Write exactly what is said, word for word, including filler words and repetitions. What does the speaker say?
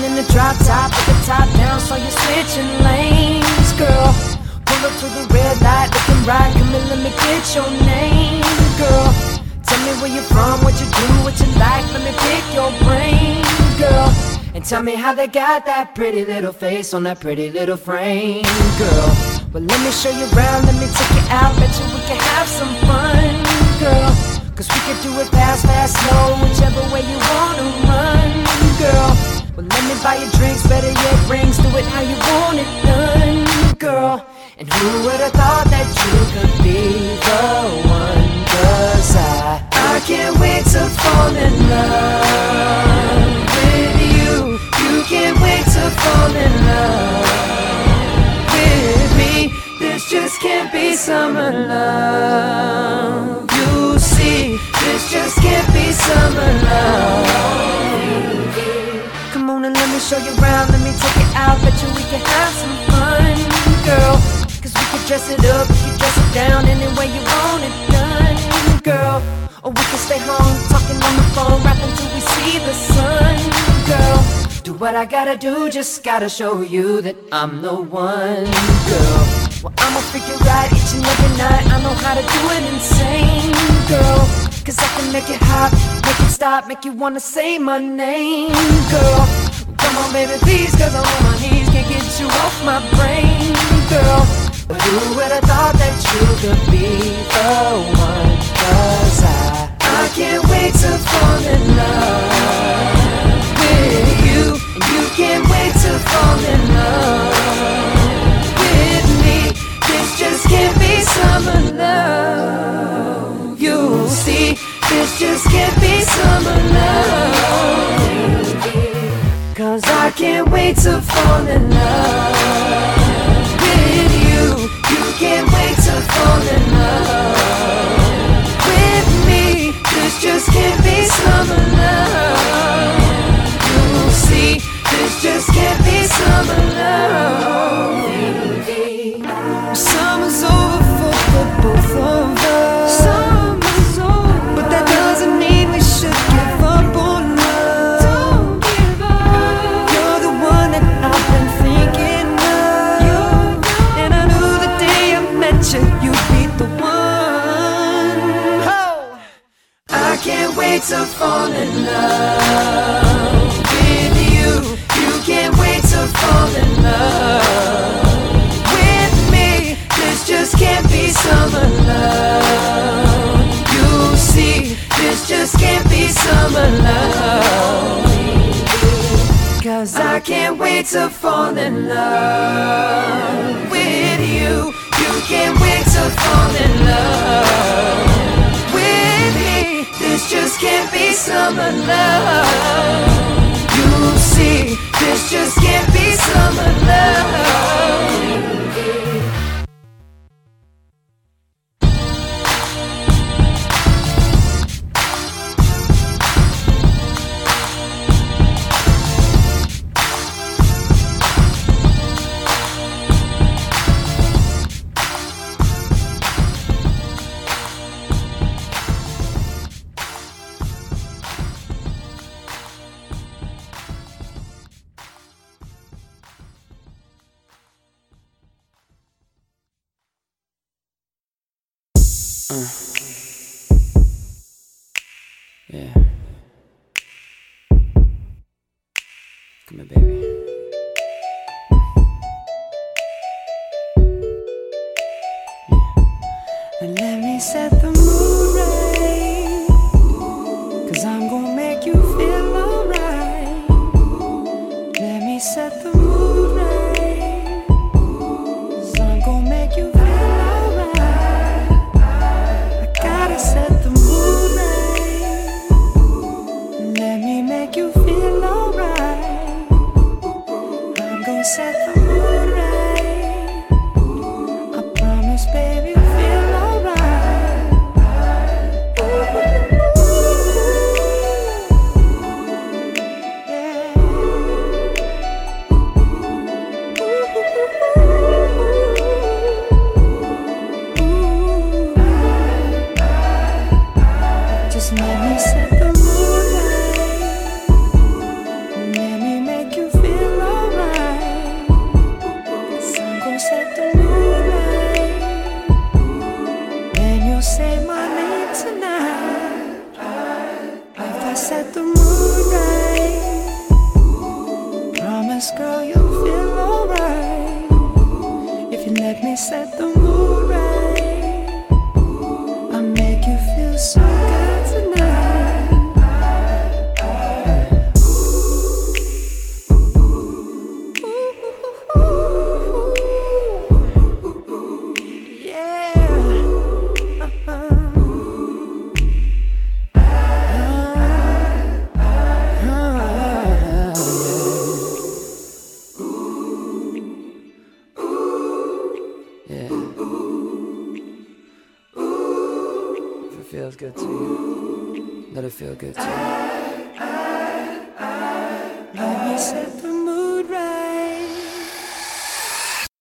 in the drop top with the top down, so you're switching lanes, girl. Pull up to the red light, looking right, come and let me get your name, girl. Tell me where you're from, what you do, what you like, let me pick your brain, girl. And tell me how they got that pretty little face on that pretty little frame, girl. Well, let me show you around, let me take you out, bet you we can have some fun, girl. Cause we could do it fast, fast, slow, whichever way you wanna run, girl. Well, let me buy you drinks, better yet rings, do it how you want it done, girl. And who would've thought that you could be the one? Cause I, I can't wait to fall in love with you. You can't wait to fall in love with me. This just can't be summer love. You see, this just can't be summer love. Come on and let me show you around, let me take you out, bet you we can have some fun, girl. Cause we can dress it up, we can dress it down, any way you want it done, girl. Or we can stay home, talking on the phone, rapping till we see the sun, girl. Do what I gotta do, just gotta show you that I'm the one, girl. Well, I'ma figure out each and every night, I know how to do it insane, girl. Cause I can make it hot, make it stop, make you wanna say my name, girl. Come on baby please, cause I'm on my knees, can't get you off my brain, girl. But who would've thought that you could be the one? Cause I, I can't wait to fall in love with you. And you can't wait to fall in love with me. This just can't be summer love. You'll see, this just can't be summer love. Cause I can't wait to fall in love with you. You can't wait to fall in love with me. This just can't be summer love. You'll see, this just can't be summer love. Summer's over for, for both of us. Summer's over, but that doesn't mean we should give up on love. Don't give up. You're the one that I've been thinking of. You're right. And I knew the day I met you, you'd be the one. Oh. I can't wait to fall in love with you. You can't wait to fall in love with me. This just can't be summer love. You'll see, this just can't be summer love. Cause I can't wait to fall in love with you. You can't wait to fall in love with me. This just can't be summer love. You'll see, this just can't be summer love. Uh. Yeah. Come here, baby. Yeah. And let me set the mood right, cause I'm gonna make you feel alright. Let me set the mood right, cause I'm gonna make you feel alright. so good tonight. Yeah. Yeah. If it feels good to you, let it feel good to you.